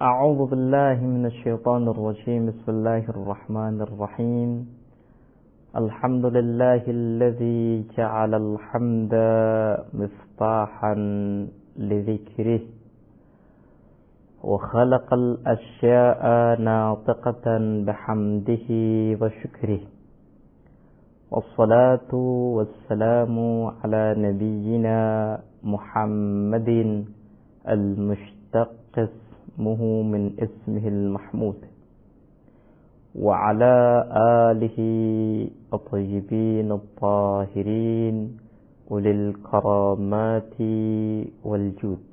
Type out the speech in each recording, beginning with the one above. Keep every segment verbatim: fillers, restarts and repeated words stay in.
أعوذ بالله من الشيطان الرجيم بسم الله الرحمن الرحيم الحمد لله الذي جعل الحمد مفتاحا لذكره وخلق الأشياء ناطقة بحمده وشكره والصلاة والسلام على نبينا محمد المشتق اسمه من اسمه المحمود وعلى آله الطيبين الطاهرين أولي الكرامات والجود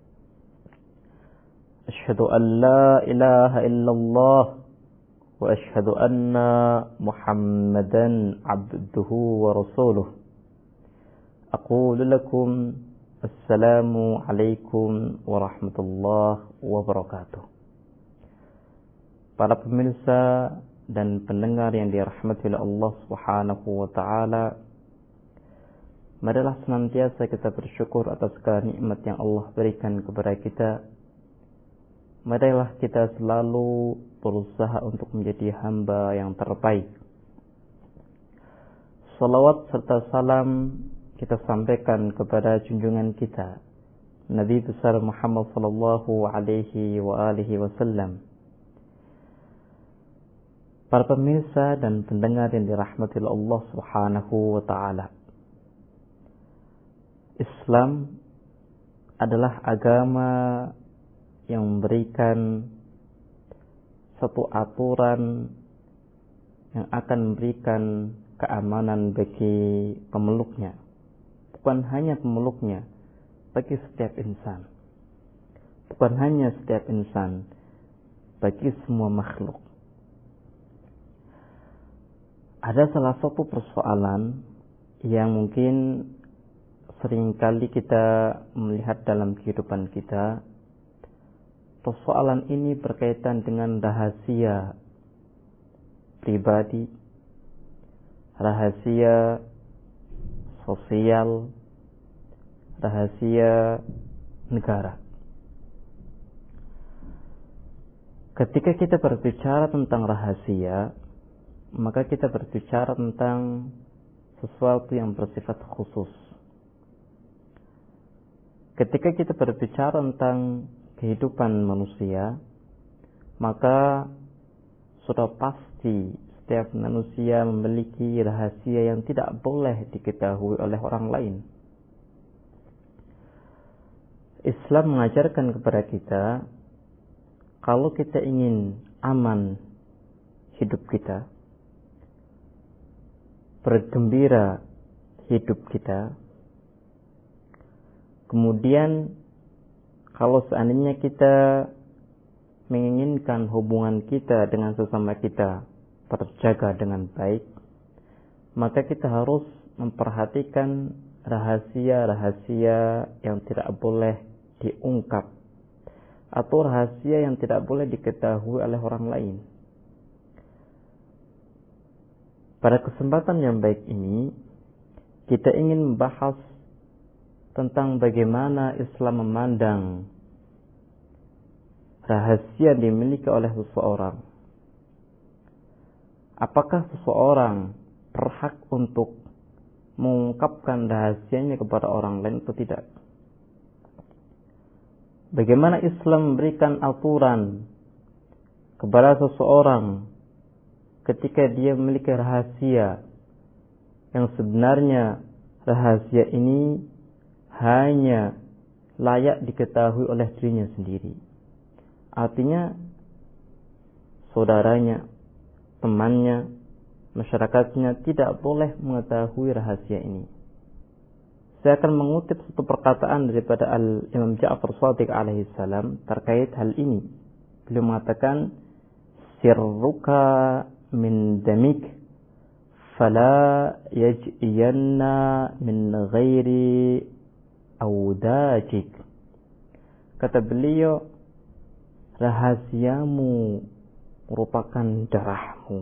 أشهد أن لا إله إلا الله وأشهد أن محمدا عبده ورسوله أقول لكم السلام عليكم ورحمة الله wabarakatuh. Para pemirsa dan pendengar yang dirahmati oleh Allah Subhanahu wa taala, marilah senantiasa kita bersyukur atas segala nikmat yang Allah berikan kepada kita. Marilah kita selalu berusaha untuk menjadi hamba yang terbaik. Salawat serta salam kita sampaikan kepada junjungan kita Nabi besar Muhammad sallallahu alaihi wa alihi wasallam. Para pemirsa dan pendengar yang dirahmati oleh Allah Subhanahu wa taala, Islam adalah agama yang memberikan satu aturan yang akan memberikan keamanan bagi pemeluknya. Bukan hanya pemeluknya, bagi setiap insan. Bukan hanya setiap insan, bagi semua makhluk. Ada salah satu persoalan yang mungkin seringkali kita melihat dalam kehidupan kita. Persoalan ini berkaitan dengan rahasia pribadi, rahasia sosial, rahasia negara. Ketika kita berbicara tentang rahasia, maka kita berbicara tentang sesuatu yang bersifat khusus. Ketika kita berbicara tentang kehidupan manusia, maka sudah pasti setiap manusia memiliki rahasia yang tidak boleh diketahui oleh orang lain. Islam mengajarkan kepada kita, kalau kita ingin aman hidup kita, bergembira hidup kita, kemudian kalau seandainya kita menginginkan hubungan kita dengan sesama kita terjaga dengan baik, maka kita harus memperhatikan rahasia-rahasia yang tidak boleh diungkap atau rahasia yang tidak boleh diketahui oleh orang lain. Pada kesempatan yang baik ini, kita ingin membahas tentang bagaimana Islam memandang rahasia yang dimiliki oleh seseorang. Apakah seseorang berhak untuk mengungkapkan rahasianya kepada orang lain atau tidak? Bagaimana Islam memberikan aturan kepada seseorang ketika dia memiliki rahasia yang sebenarnya rahasia ini hanya layak diketahui oleh dirinya sendiri. Artinya saudaranya, temannya, masyarakatnya tidak boleh mengetahui rahasia ini. Saya akan mengutip satu perkataan daripada Al-Imam Ja'far Shadiq alaihi salam terkait hal ini. Beliau mengatakan, sirruka min damik fala yaj'iyanna min ghairi awdajik. Kata beliau, rahasiamu merupakan darahmu,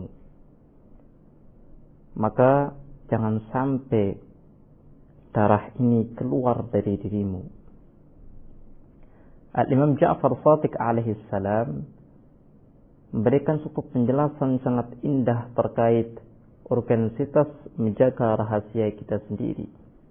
maka jangan sampai darah ini keluar dari dirimu. Al-Imam Ja'far Shadiq alaihi salam memberikan suatu penjelasan sangat indah terkait urgensitas menjaga rahasia kita sendiri.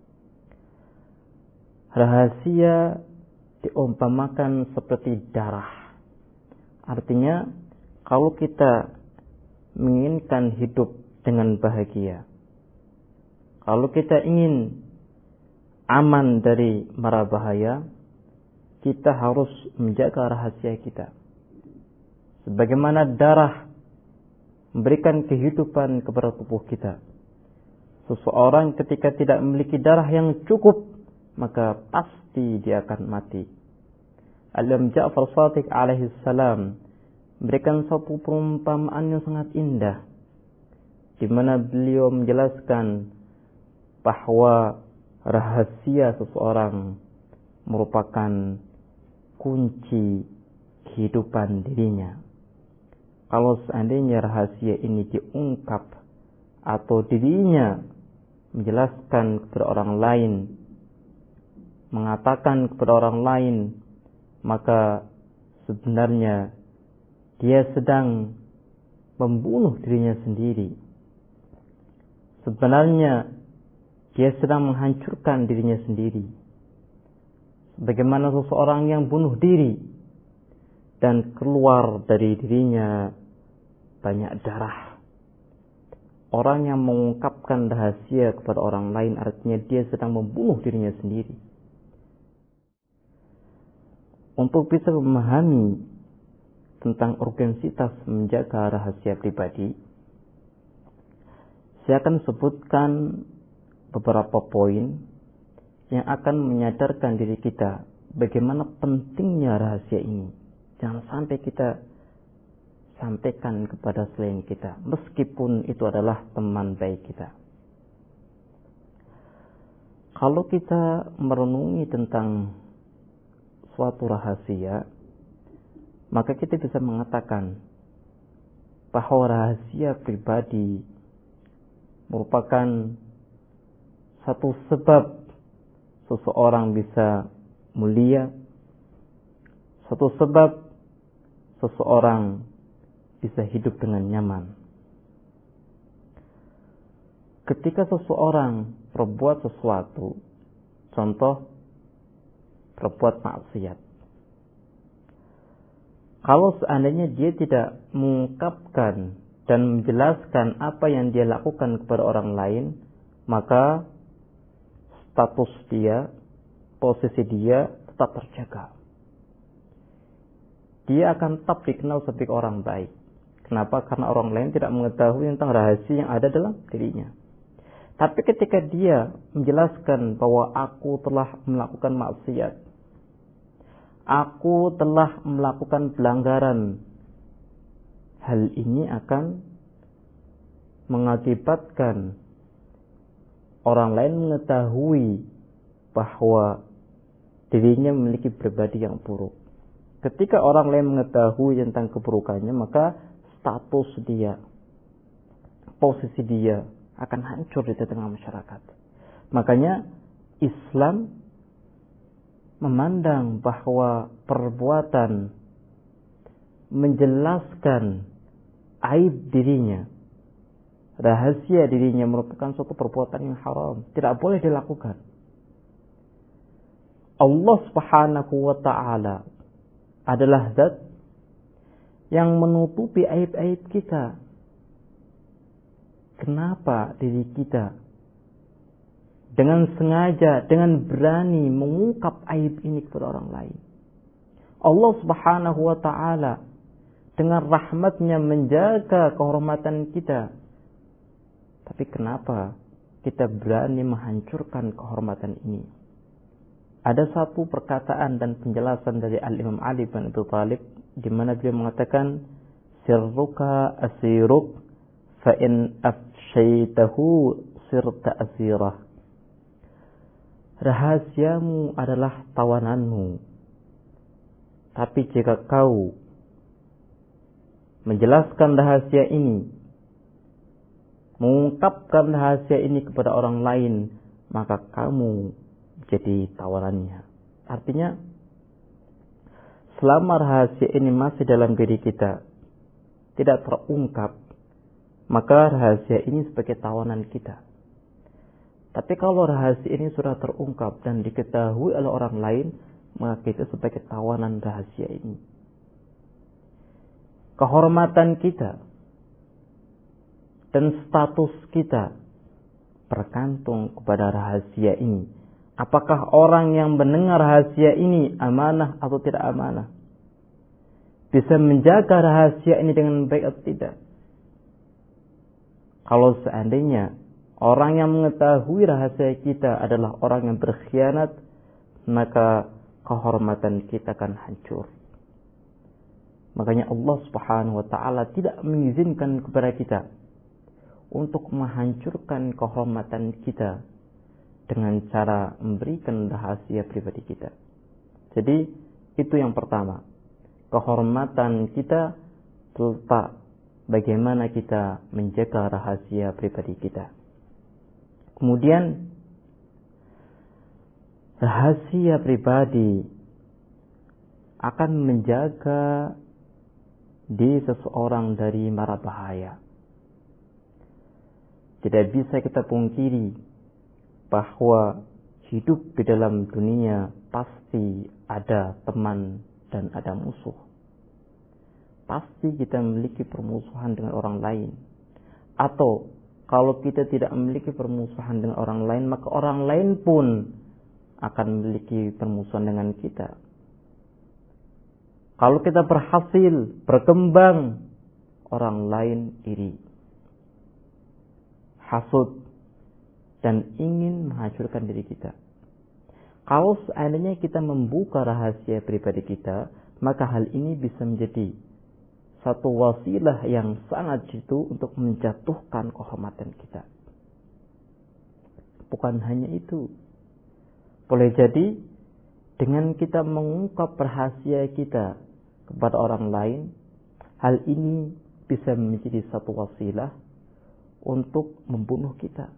Rahasia diumpamakan seperti darah. Artinya, kalau kita menginginkan hidup dengan bahagia, kalau kita ingin aman dari mara bahaya, kita harus menjaga rahasia kita. Sebagaimana darah memberikan kehidupan kepada tubuh kita. Seseorang ketika tidak memiliki darah yang cukup, maka pasti dia akan mati. Al-Imam Ja'far Shadiq alaihi salam memberikan satu perumpamaan yang sangat indah, di mana beliau menjelaskan bahwa rahasia seseorang merupakan kunci kehidupan dirinya. Kalau seandainya rahasia ini diungkap atau dirinya menjelaskan kepada orang lain, mengatakan kepada orang lain, maka sebenarnya dia sedang membunuh dirinya sendiri. Sebenarnya dia sedang menghancurkan dirinya sendiri. Bagaimana seseorang yang bunuh diri dan keluar dari dirinya banyak darah. Orang yang mengungkapkan rahasia kepada orang lain artinya dia sedang membunuh dirinya sendiri. Untuk bisa memahami tentang urgensitas menjaga rahasia pribadi, saya akan sebutkan beberapa poin yang akan menyadarkan diri kita bagaimana pentingnya rahasia ini. Jangan sampai kita sampaikan kepada selain kita, meskipun itu adalah teman baik kita. Kalau kita merenungi tentang suatu rahasia, maka kita bisa mengatakan bahwa rahasia pribadi merupakan satu sebab seseorang bisa mulia, satu sebab seseorang bisa hidup dengan nyaman. Ketika seseorang berbuat sesuatu, contoh berbuat maksiat, kalau seandainya dia tidak mengungkapkan dan menjelaskan apa yang dia lakukan kepada orang lain, maka status dia, posisi dia tetap terjaga. Dia akan tetap dikenal sebagai orang baik. Kenapa? Karena orang lain tidak mengetahui tentang rahasia yang ada dalam dirinya. Tapi ketika dia menjelaskan bahwa aku telah melakukan maksiat, aku telah melakukan pelanggaran, hal ini akan mengakibatkan orang lain mengetahui bahwa dirinya memiliki pribadi yang buruk. Ketika orang lain mengetahui tentang keburukannya, maka status dia, posisi dia akan hancur di tengah masyarakat. Makanya Islam memandang bahwa perbuatan menjelaskan aib dirinya, rahasia dirinya merupakan suatu perbuatan yang haram, tidak boleh dilakukan. Allah Subhanahu wa ta'ala adalah zat yang menutupi aib-aib kita. Kenapa diri kita dengan sengaja, dengan berani mengungkap aib ini kepada orang lain? Allah Subhanahu wa ta'ala dengan rahmatnya menjaga kehormatan kita. Tapi kenapa kita berani menghancurkan kehormatan ini? Ada satu perkataan dan penjelasan dari Al-Imam Ali bin Abi Thalib, di mana beliau mengatakan, sirruka asiruk fa in afshaitahu sirta asirah. Rahasiamu adalah tawananmu, tapi jika kau menjelaskan rahasia ini, mengungkapkan rahasia ini kepada orang lain, maka kamu jadi tawarannya. Artinya selama rahasia ini masih dalam diri kita, tidak terungkap, maka rahasia ini sebagai tawanan kita. Tapi kalau rahasia ini sudah terungkap dan diketahui oleh orang lain, maka kita sebagai tawanan rahasia ini. Kehormatan kita dan status kita bergantung kepada rahasia ini. Apakah orang yang mendengar rahasia ini amanah atau tidak amanah? Bisa menjaga rahasia ini dengan baik atau tidak? Kalau seandainya orang yang mengetahui rahasia kita adalah orang yang berkhianat, maka kehormatan kita akan hancur. Makanya Allah Subhanahu wa taala tidak mengizinkan kepada kita untuk menghancurkan kehormatan kita dengan cara memberikan rahasia pribadi kita. Jadi itu yang pertama. Kehormatan kita terletak bagaimana kita menjaga rahasia pribadi kita. Kemudian rahasia pribadi akan menjaga diri seseorang dari mara bahaya. Tidak bisa kita pungkiri bahwa hidup di dalam dunia pasti ada teman dan ada musuh. Pasti kita memiliki permusuhan dengan orang lain. Atau kalau kita tidak memiliki permusuhan dengan orang lain, maka orang lain pun akan memiliki permusuhan dengan kita. Kalau kita berhasil, berkembang, orang lain iri, hasud, dan ingin menghancurkan diri kita. Kalau seandainya kita membuka rahasia pribadi kita, maka hal ini bisa menjadi satu wasilah yang sangat jitu untuk menjatuhkan kehormatan kita. Bukan hanya itu. Boleh jadi dengan kita mengungkap rahasia kita kepada orang lain, hal ini bisa menjadi satu wasilah untuk membunuh kita.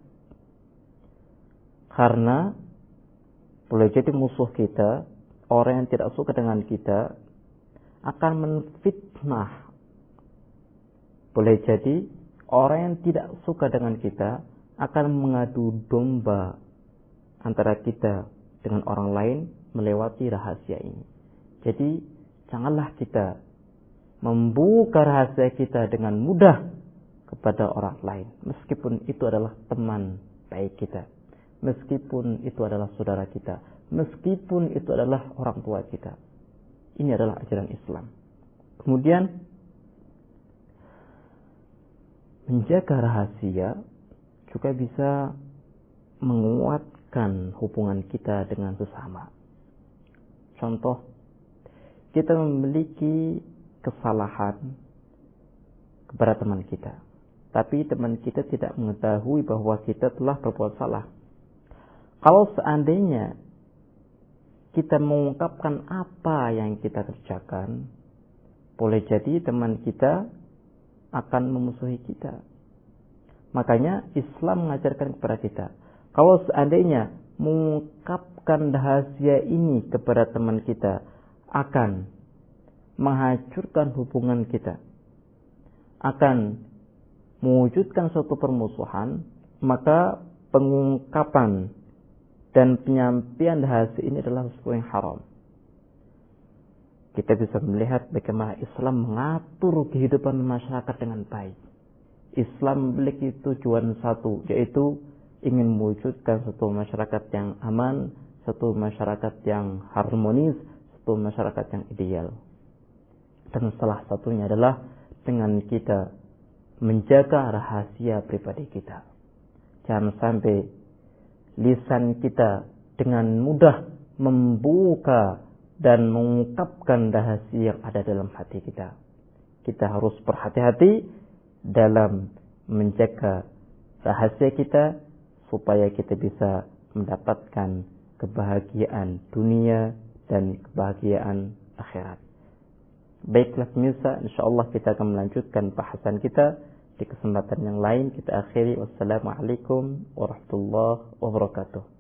Karena boleh jadi musuh kita, orang yang tidak suka dengan kita, akan menfitnah. Boleh jadi orang yang tidak suka dengan kita akan mengadu domba antara kita dengan orang lain melewati rahasia ini. Jadi janganlah kita membuka rahasia kita dengan mudah kepada orang lain, meskipun itu adalah teman baik kita, meskipun itu adalah saudara kita, meskipun itu adalah orang tua kita. Ini adalah ajaran Islam. Kemudian menjaga rahasia juga bisa menguatkan hubungan kita dengan sesama. Contoh, kita memiliki kesalahan kepada teman kita, tapi teman kita tidak mengetahui bahwa kita telah berbuat salah. Kalau seandainya kita mengungkapkan apa yang kita kerjakan, boleh jadi teman kita akan memusuhi kita. Makanya Islam mengajarkan kepada kita, kalau seandainya mengungkapkan rahasia ini kepada teman kita akan menghancurkan hubungan kita, akan mewujudkan suatu permusuhan, maka pengungkapan dan penyampaian rahasia ini adalah sesuatu yang haram. Kita bisa melihat bagaimana Islam mengatur kehidupan masyarakat dengan baik. Islam memiliki tujuan satu, yaitu ingin mewujudkan satu masyarakat yang aman, satu masyarakat yang harmonis, satu masyarakat yang ideal. Dan salah satunya adalah dengan kita menjaga rahasia pribadi kita. Jangan sampai lisan kita dengan mudah membuka dan mengungkapkan rahasia yang ada dalam hati kita. Kita harus berhati-hati dalam menjaga rahasia kita supaya kita bisa mendapatkan kebahagiaan dunia dan kebahagiaan akhirat. Baiklah pemirsa, insyaallah kita akan melanjutkan bahasan kita di kesempatan yang lain. Kita akhiri. Wassalamualaikum warahmatullahi wabarakatuh.